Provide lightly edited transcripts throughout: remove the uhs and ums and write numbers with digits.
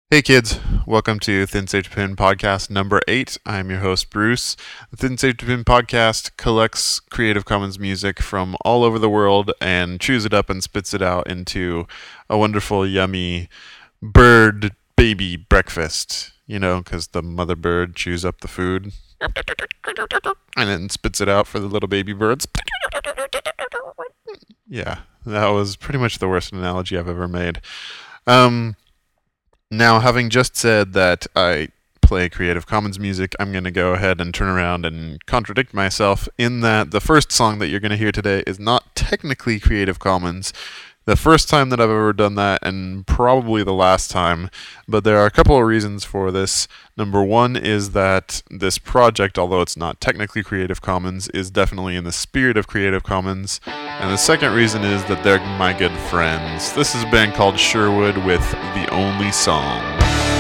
Hey kids, welcome to Thin Safety Pin Podcast number 8. I'm your host Bruce. The Thin Safety Pin Podcast collects Creative Commons music from all over the world and chews it up and spits it out into a wonderful, yummy bird baby breakfast. You know, because the mother bird chews up the food and then spits it out for the little baby birds. Yeah, that was pretty much the worst analogy I've ever made. Now, having just said that I play Creative Commons music, I'm going to go ahead and turn around and contradict myself in that the first song that you're going to hear today is not technically Creative Commons. The first time that I've ever done that, and probably the last time, but there are a couple of reasons for this. Number one is that this project, although it's not technically Creative Commons, is definitely in the spirit of Creative Commons. And the second reason is that they're my good friends. This is a band called Sherwood with The Only Song.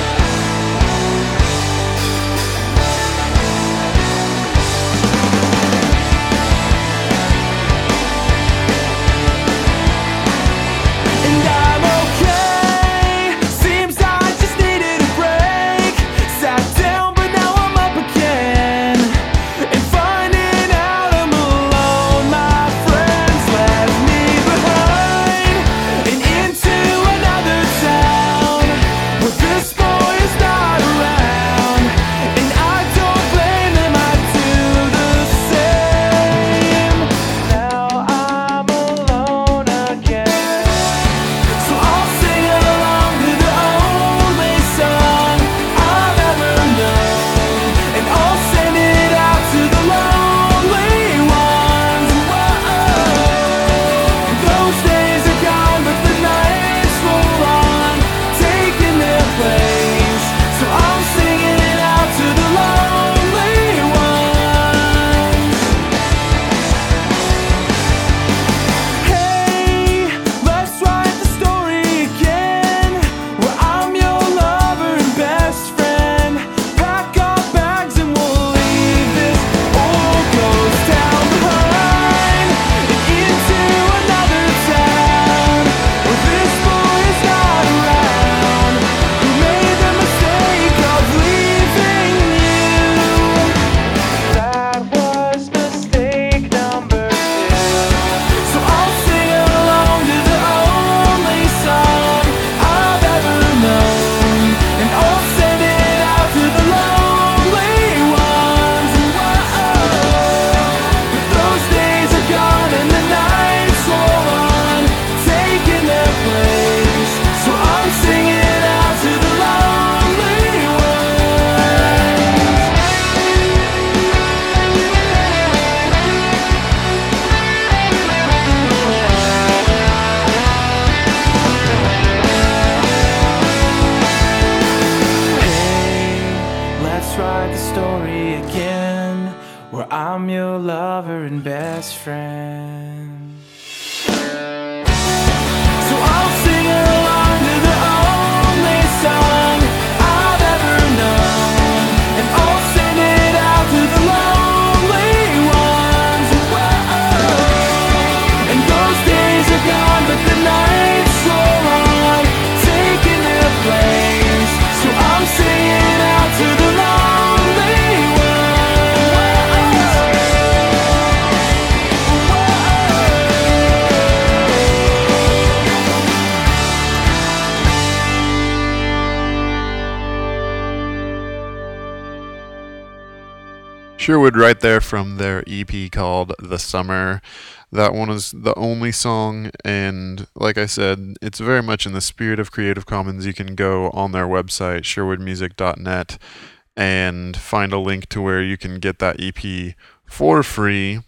Sherwood right there from their EP called The Summer. That one is the only song, and like I said, it's very much in the spirit of Creative Commons. You can go on their website, sherwoodmusic.net, and find a link to where you can get that EP for free.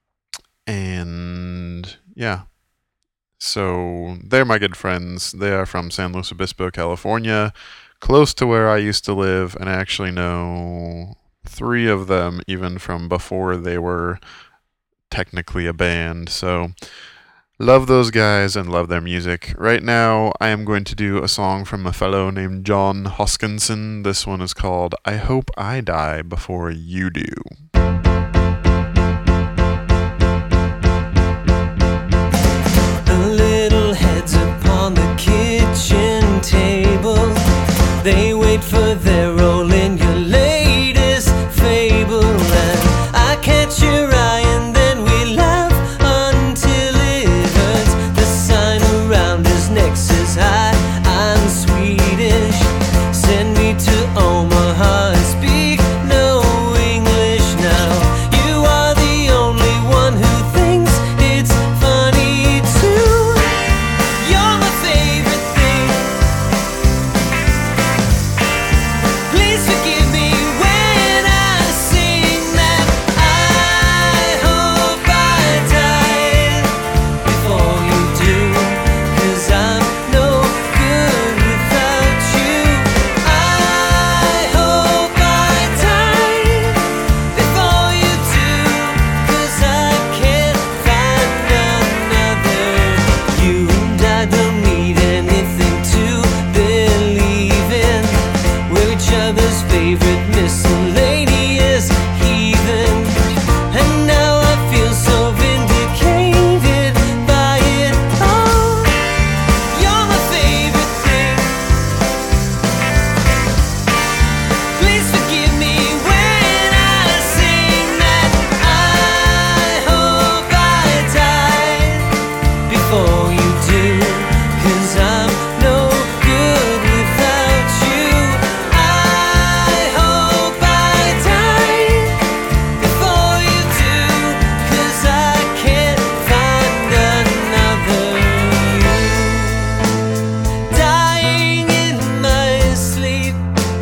And yeah, so they're my good friends. They are from San Luis Obispo, California, close to where I used to live, and I actually know 3 of them even from before they were technically a band. So love those guys and love their music. Right now I am going to do a song from a fellow named John Hoskinson. This one is called I Hope I Die Before You Do. The little heads upon the kitchen table They wait for their role in your latest fable, and I catch your eye and then we laugh until it hurts. The sign around his neck says hi, I'm Swedish. Send me to Omaha and speak no English now. You are the only one who thinks it's funny too. You're my favorite thing. Please forgive me when I sing that. I hope I die before you do, 'cause I'm no good without you. I hope I die before you do, 'cause I can't find another you. And I don't need anything to believe in. We're each other's favorite miscellaneous heathen. And now I feel so vindicated by it all. You're my favorite thing. Please forgive me when I sing that. I hope I die before you do, 'cause I'm no good without you. I hope I die before you do, 'cause I can't find another you. Dying in my sleep,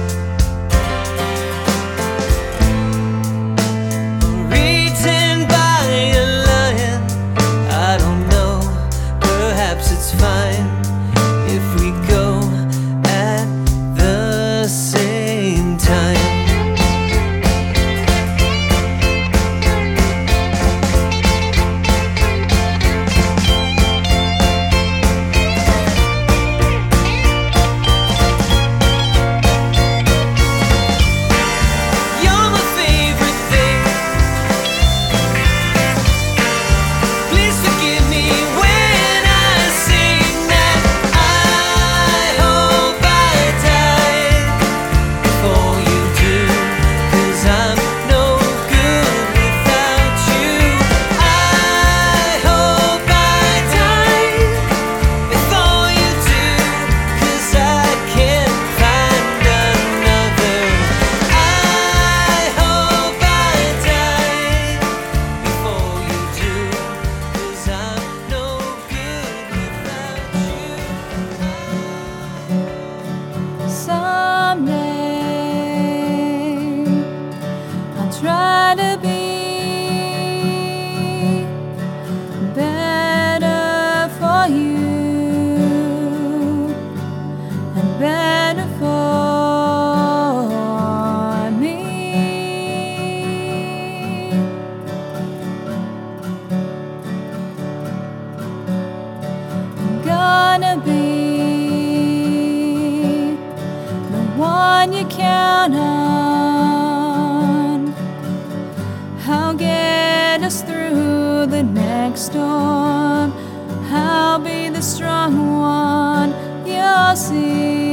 or eaten by a lion. I don't know, perhaps it's fine if we go at the same time. You're my favorite thing. Please forgive me when I sing that. I hope I die before you do, 'cause I'm no good without you. I hope I die before you do, 'cause I can't find another. I hope I die before you do, 'cause I'm no good without you. Someday I'll try to be better for you and better for me. I'm gonna be the one you count on. I'll get us through the next storm. I'll be the strong one you'll see.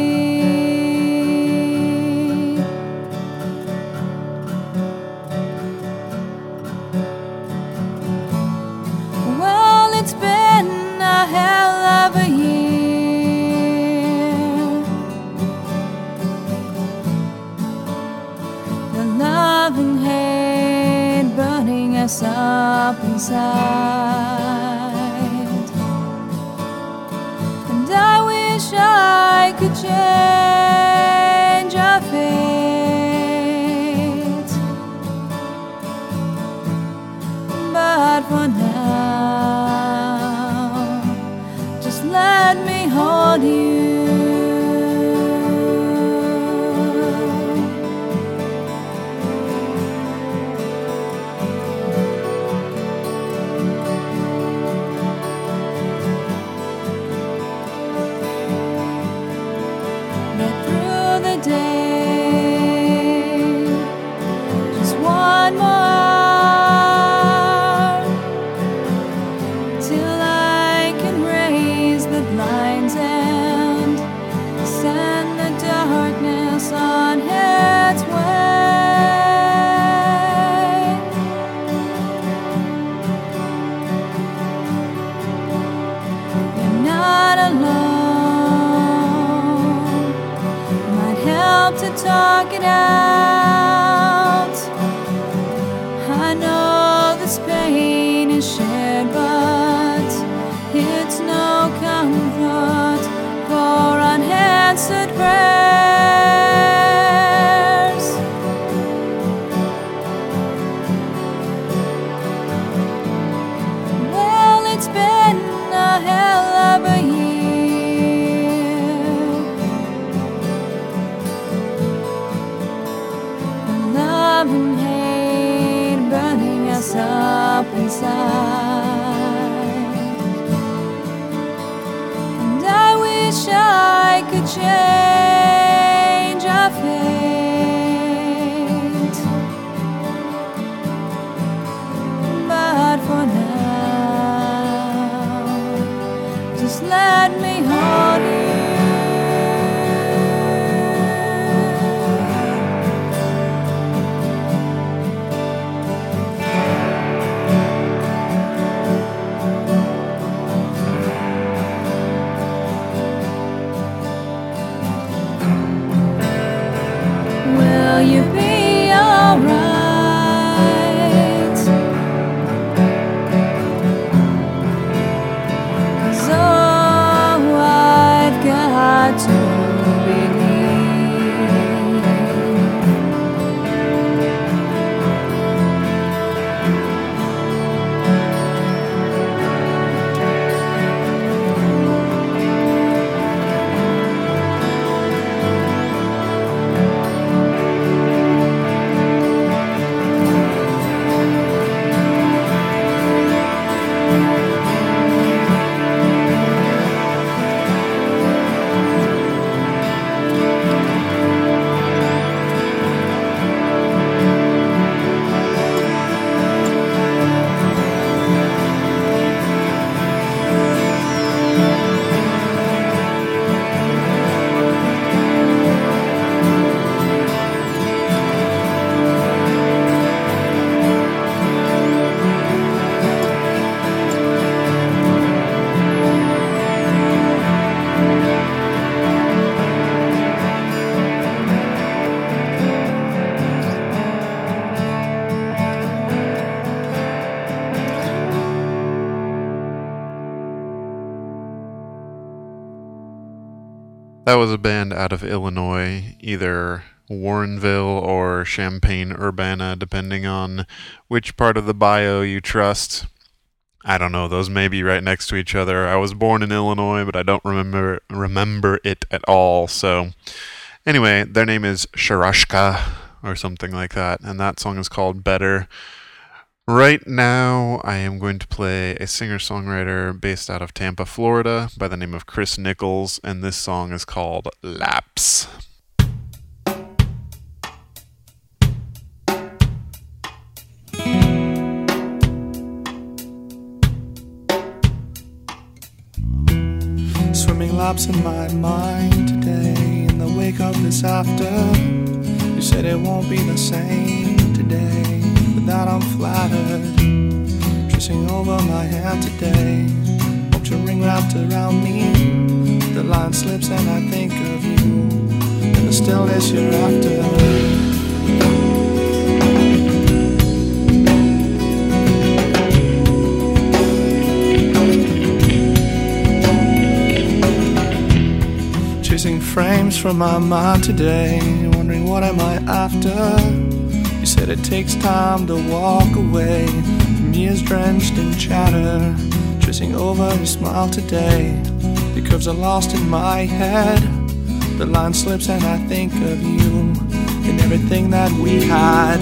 Well, it's been a hell of a year. The love and hate burning us up inside. And I wish I could change our fate, but for now, just let me hold you. Let have to talk it out. I know this pain is shared, but it's no comfort for unanswered prayers. Well, it's been a hell of a year. Love and hate burning us up inside, and I wish I could change our fate, but for now, just let me hold you. Will you be alright? 'Cause oh, I've got to believe. That was a band out of Illinois, either Warrenville or Champaign-Urbana, depending on which part of the bio you trust. I don't know, those may be right next to each other. I was born in Illinois, but I don't remember it at all. So anyway, their name is Sharashka or something like that, and that song is called Better. Right now, I am going to play a singer-songwriter based out of Tampa, Florida, by the name of Chris Nichols, and this song is called Lapse. Swimming laps in my mind today, in the wake of this after. You said it won't be the same today. That I'm flattered, tracing over my hand today. Hope your ring wrapped around me. The line slips and I think of you, in the stillness you're after. Chasing frames from my mind today, wondering what am I after. You said it takes time to walk away from years drenched in chatter, tracing over your smile today. The curves are lost in my head, the line slips and I think of you and everything that we had.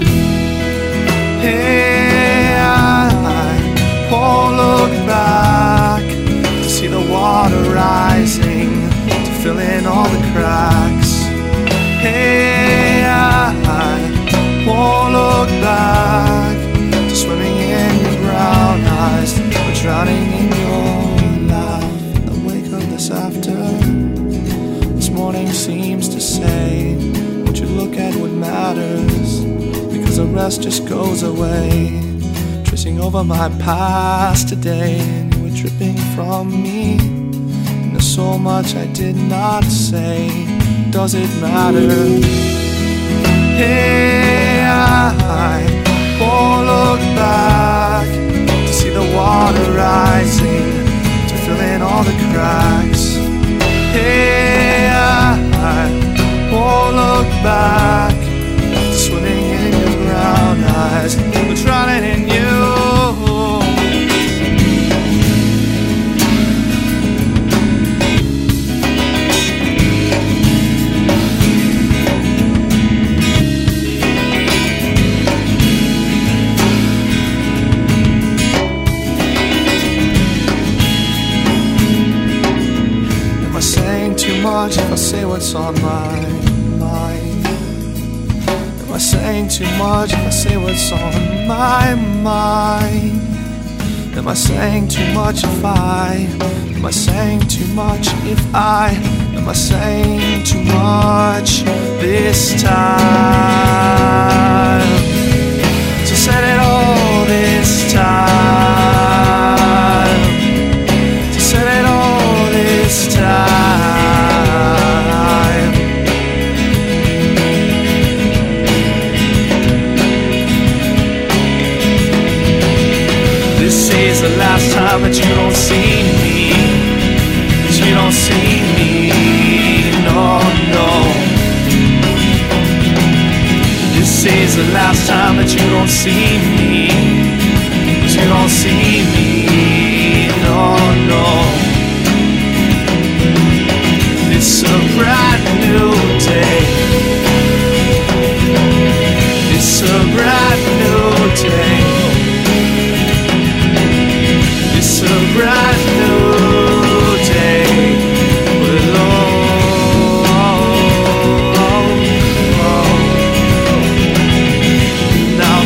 Hey, I won't look back to see the water rising, to fill in all the cracks. Hey, I won't look back to swimming in your brown eyes, or drowning in your laugh in the wake of this after. This morning seems to say, won't you look at what matters, because the rest just goes away. Tracing over my past today, and you were dripping from me, and there's so much I did not say. does it matter? Hey, I won't look back to see the water rising, to fill in all the cracks. Hey, I won't look back to swimming in your brown eyes, but drowning in you. If I say what's on my mind, am I saying too much if I say what's on my mind? Am I saying too much if I, am I saying too much if I, am I saying too much this time? So said it all this time, so said it all this time. The last time that you don't see me, that you don't see me, no, no. This is the last time that you don't see me, that you don't see me, no, no. It's a brand new day. It's a brand new day. It's a brand new day with now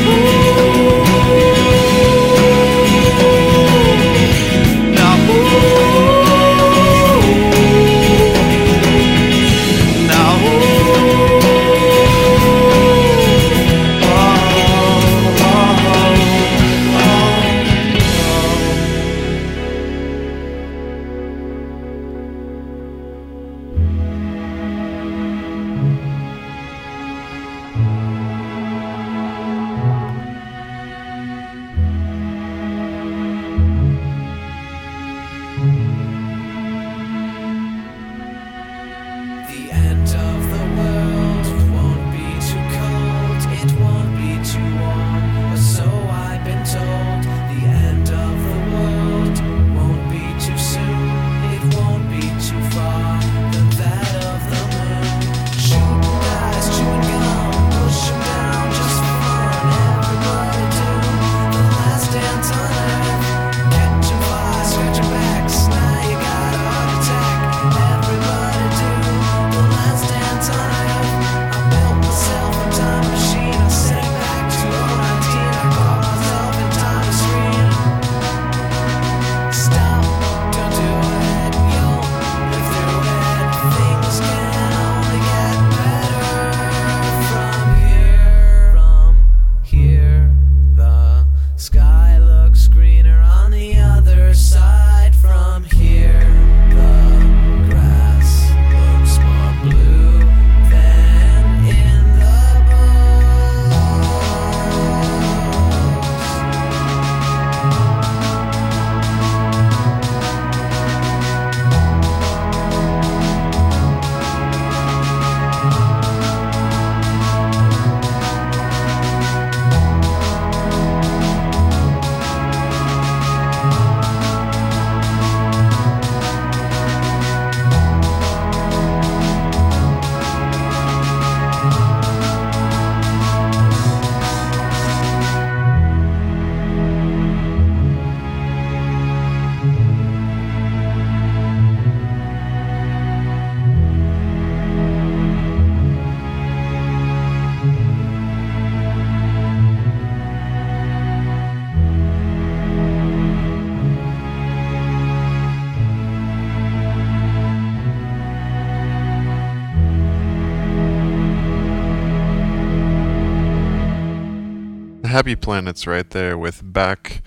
Happy Planets right there with Back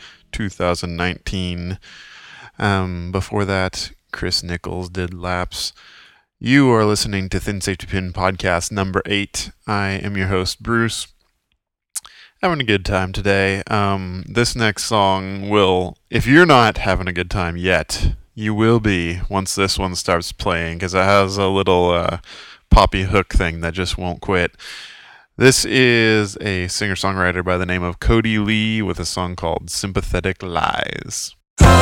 2019. Before that, Chris Nichols did Laps. You are listening to Thin Safety Pin Podcast number 8. I am your host, Bruce. Having a good time today. This next song will, if you're not having a good time yet, you will be once this one starts playing, because it has a little poppy hook thing that just won't quit. This is a singer-songwriter by the name of Cody Lee with a song called Sympathetic Lies.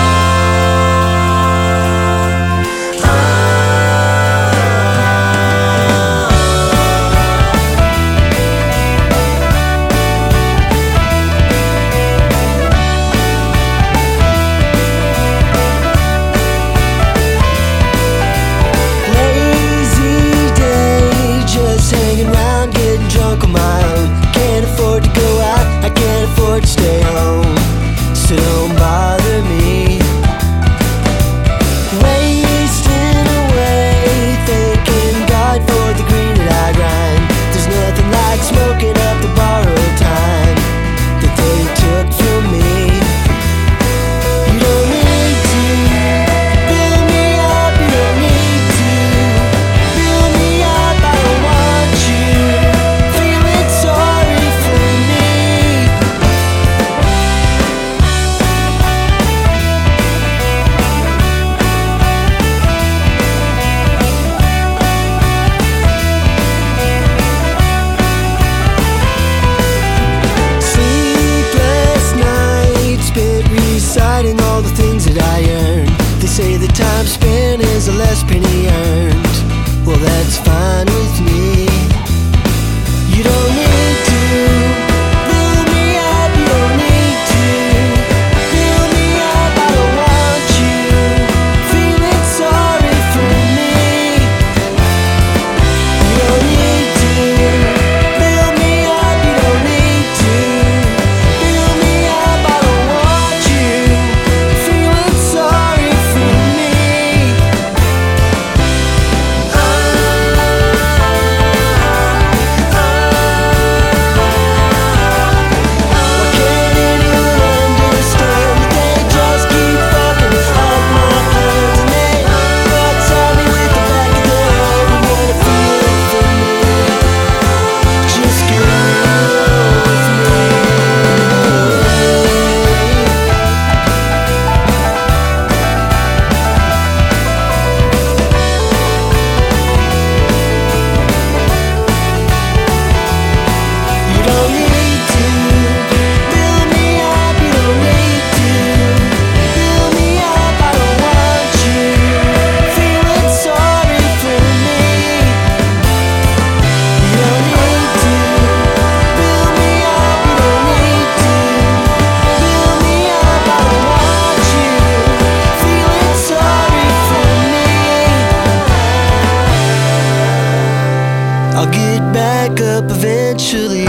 Stay home, so don't bother me. Wasting away, thanking God for the green that I grind. There's nothing like smoking up the borrowed time that they took from me. You don't need to build me up, you don't need to build me up. I don't want you feeling sorry for me. Reciting all the things that I earned. They say the time spent is the less penny earned. Well, that's fine with me. You don't need to build me up. You don't need to build me up. I don't want you feeling sorry for me. You don't need to build me up. You don't need to build me up. I don't want you feeling sorry for me. Why can't anyone understand that they just keep fucking up my plans? And they outside me with the back of their head and wanna feel it for me. Just go with me. You don't need to build me up. You don't need to build me up. I don't want you feeling sorry for me. You don't need to build me up. You don't need to build me up. I don't want you feeling sorry for me. I'll get back up eventually.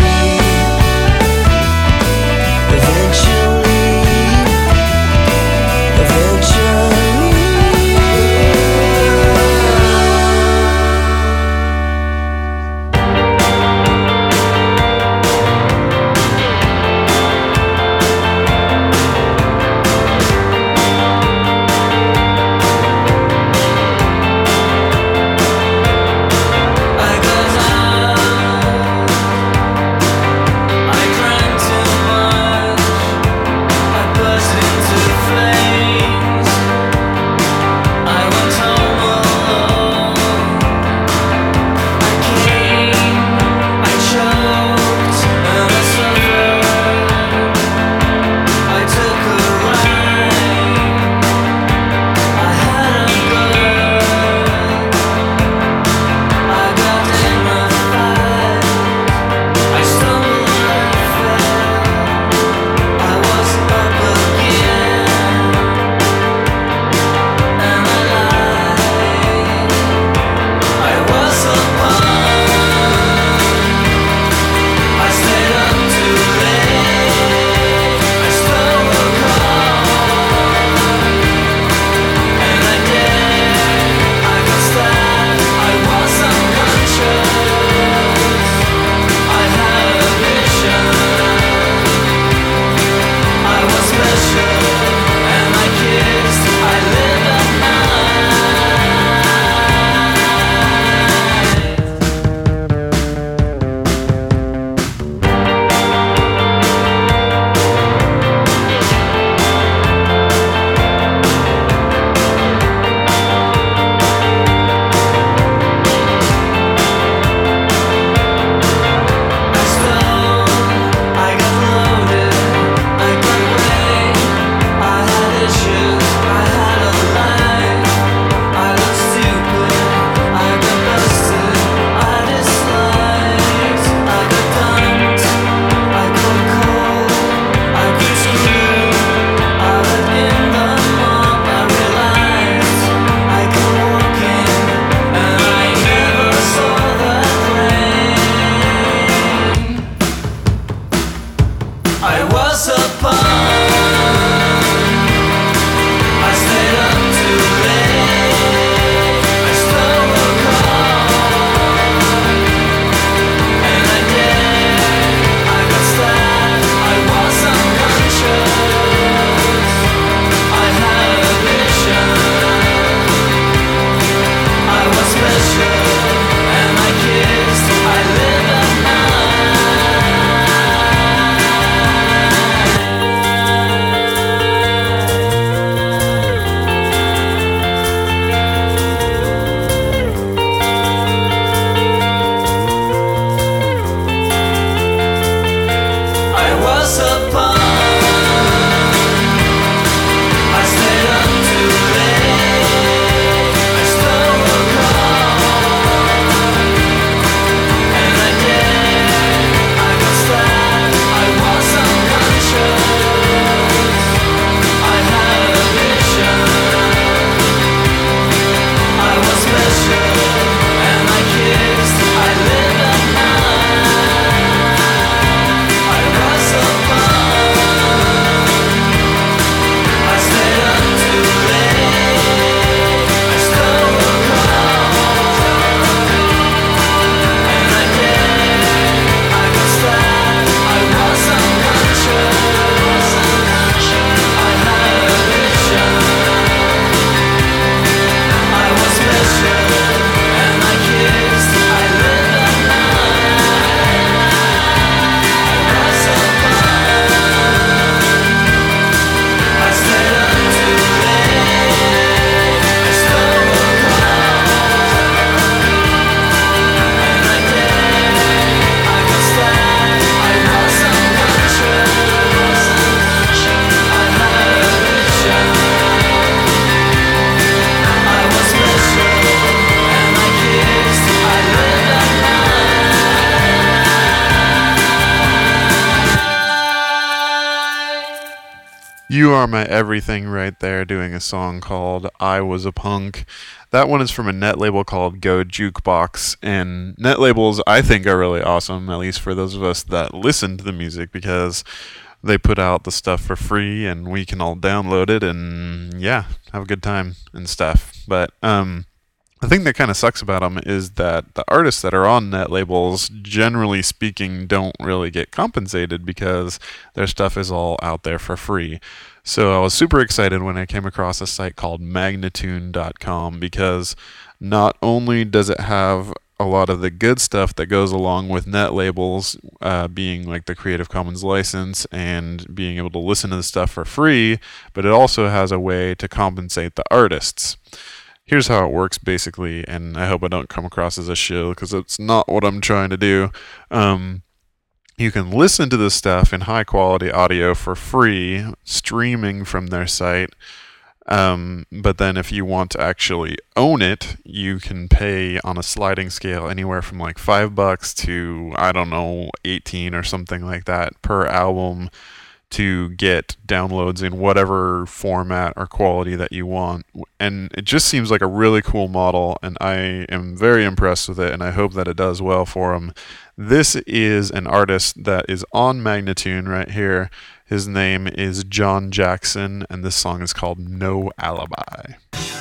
You Are My Everything right there, doing a song called I Was a Punk. That one is from a net label called Go Jukebox, and net labels I think are really awesome, at least for those of us that listen to the music, because they put out the stuff for free and we can all download it and yeah, have a good time and stuff. But the thing that kind of sucks about them is that the artists that are on net labels, generally speaking, don't really get compensated because their stuff is all out there for free. So I was super excited when I came across a site called Magnatune.com, because not only does it have a lot of the good stuff that goes along with net labels, being like the Creative Commons license and being able to listen to the stuff for free, but it also has a way to compensate the artists. Here's how it works, basically, and I hope I don't come across as a shill, because it's not what I'm trying to do. You can listen to this stuff in high-quality audio for free, streaming from their site, but then if you want to actually own it, you can pay on a sliding scale anywhere from like $5 to, I don't know, 18 or something like that per album, to get downloads in whatever format or quality that you want. And it just seems like a really cool model, and I am very impressed with it, and I hope that it does well for them. This is an artist that is on Magnatune right here. His name is John Jackson, and this song is called No Alibi.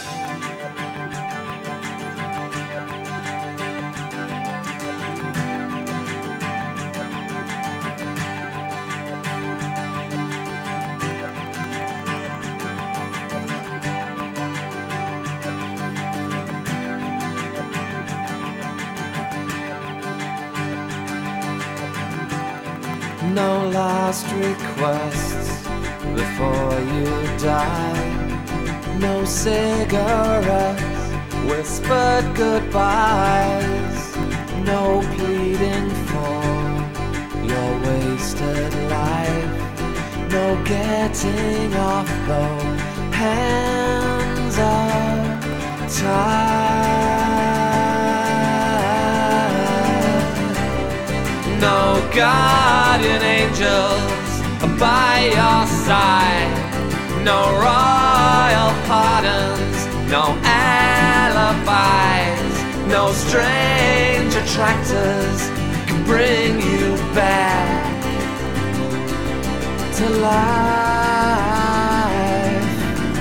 No last requests before you die. No cigarettes, whispered goodbyes. No pleading for your wasted life. No getting off though hands are tied. No guardian angels by your side. No royal pardons, no alibis. No strange attractors can bring you back to life.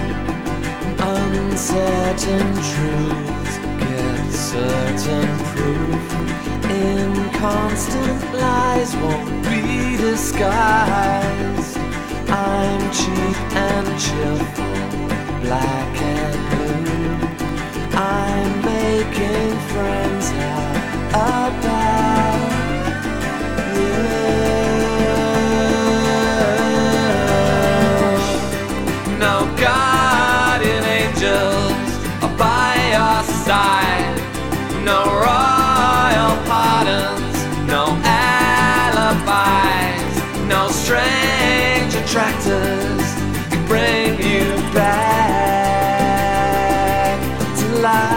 Uncertain truths get certain proof. Inconstant lies won't be disguised. I'm cheap and cheerful, black and blue. I'm making friends now about you. No guardian angels are by your side. No royal pardons, no alibis. No strange attractors can bring you back to life.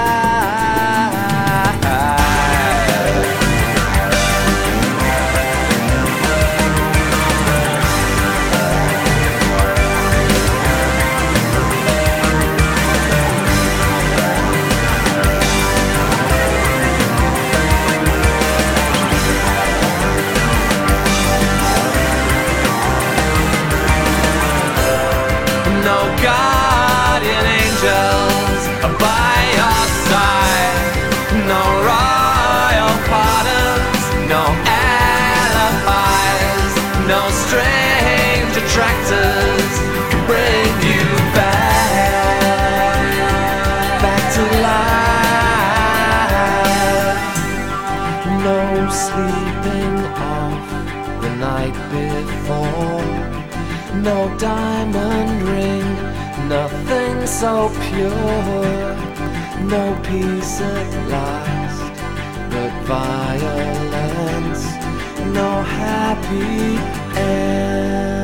Guardian angels by your side. No royal pardons, no alibis. No strange attractors can bring you back to life. No sleeping off the night before. No diamond ring, nothing so pure. No peace at last, but violence. No happy end.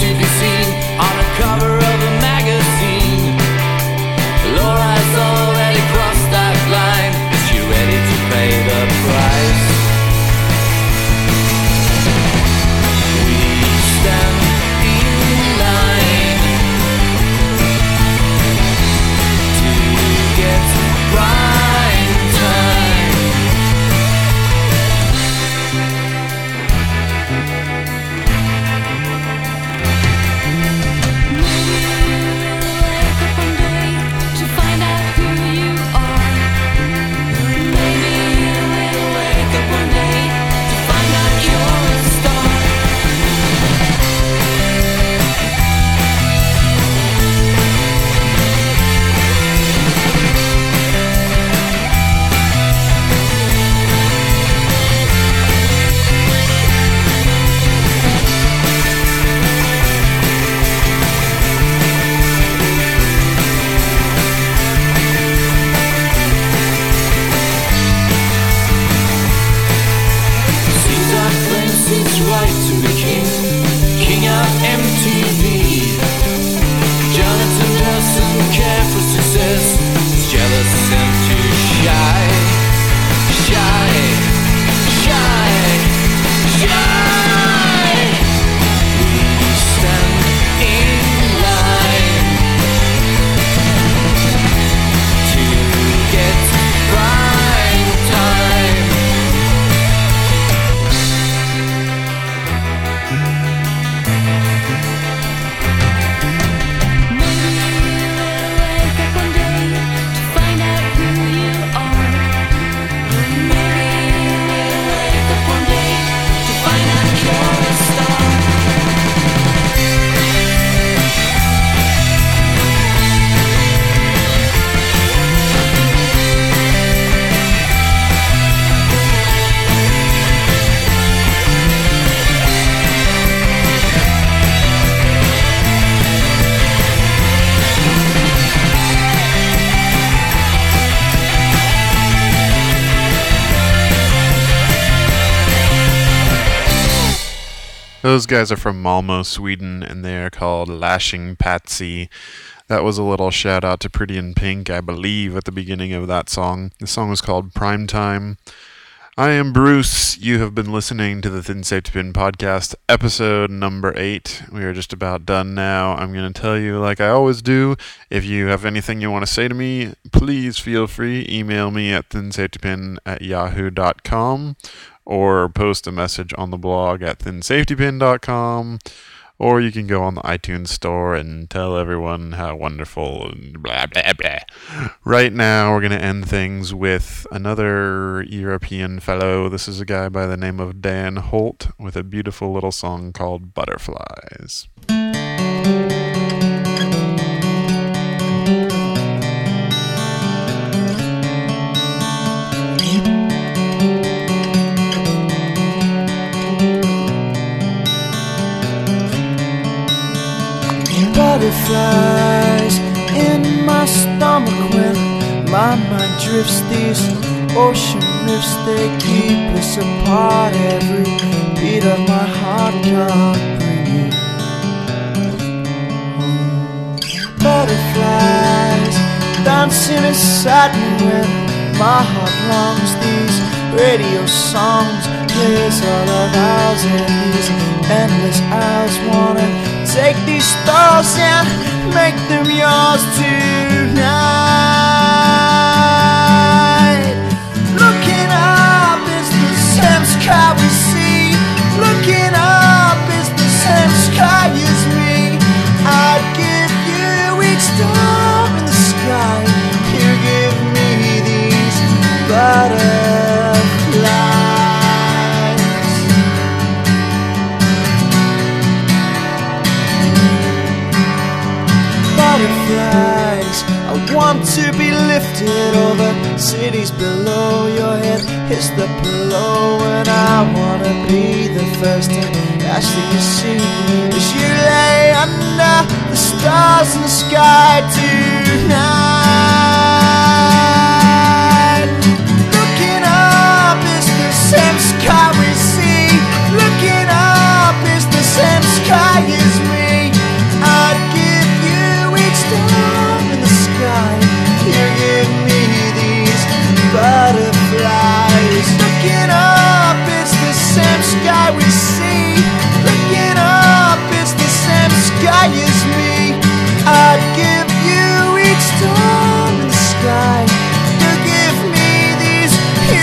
to be seen on a cover of a magazine. Laura's already crossed that line. Is she ready to pay the price? We stand in line to get prime time. To find out who you are. Maybe we'll wake up one day to find out you're a star. Caesar claims it's right to be king of MTV. Jonathan doesn't care for success. He's jealous and too shy. Shy, shy, shy. We stand in line to get prime time. Wake up one day to find out who you are. Maybe we'll wake up one day to find out you're a star. Those guys are from Malmo, Sweden, and they are called Lashing Patsy. That was a little shout out to Pretty in Pink, I believe, at the beginning of that song. The song was called Prime Time. I am Bruce. You have been listening to the Thin Safety Pin podcast, episode number 8. We are just about done now. I'm going to tell you, like I always do, if you have anything you want to say to me, please feel free. Email me at thinsafetypin@yahoo.com or post a message on the blog at thinsafetypin.com. Or you can go on the iTunes store and tell everyone how wonderful and blah, blah, blah. Right now, we're going to end things with another European fellow. This is a guy by the name of Dan Holt with a beautiful little song called Butterflies. Butterflies in my stomach when my mind drifts. These ocean rifts, they keep us apart. Every beat of my heart can't bring you home. Butterflies dancing inside me when my heart longs. These radio songs plays all of ours, and these endless hours wanna take these stars and make them yours tonight. Looking up is the same sky we see. Looking up is the same sky as me. I'd give you each star in the sky. You give me these butterflies. Butterflies, I want to be lifted over cities below your head. Hits the pillow and I wanna be the first to ask that you see as you lay under the stars in the sky tonight. Looking up is the same sky we see. Looking up is the same sky as me. sky we see. Looking up, it's the same sky as me. I'd give you each star in the sky. You give me these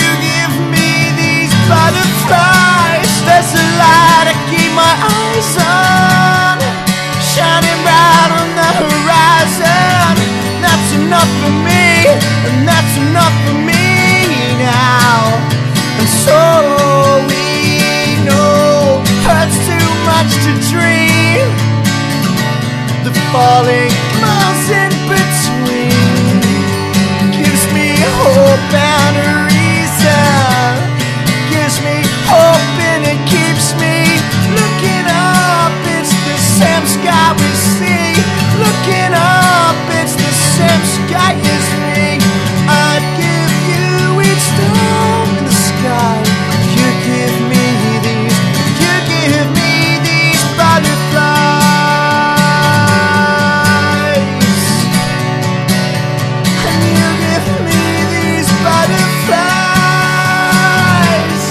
butterflies. There's a light I keep my eyes on, shining bright on the horizon. That's enough for me, and that's enough for me now. And so we know hurts too much to dream. The falling miles in between gives me hope and a reason. Gives me hope and it keeps me looking up. It's the same sky we see. Looking up, it's the same sky as me. I'd give you each star in the sky. You give me these butterflies. And you give me these butterflies.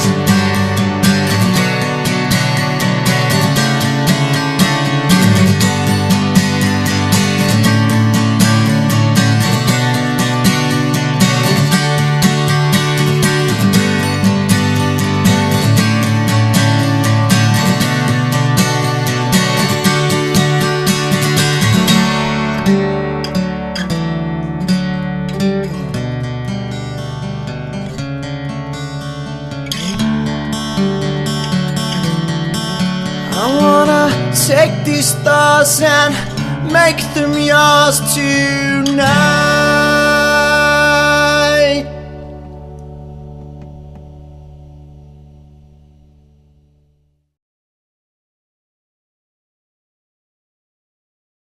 I wanna take these stars and make them yours tonight.